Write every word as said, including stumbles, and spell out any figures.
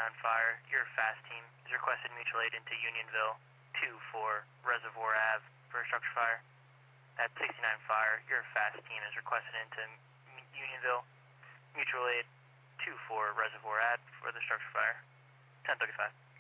on fire. Your fast team is requested mutual aid into Unionville, two four Reservoir Ave for a structure fire. At sixty-nine fire, your fast team is requested into Unionville, mutual aid, two four Reservoir Ave for the structure fire. ten thirty-five.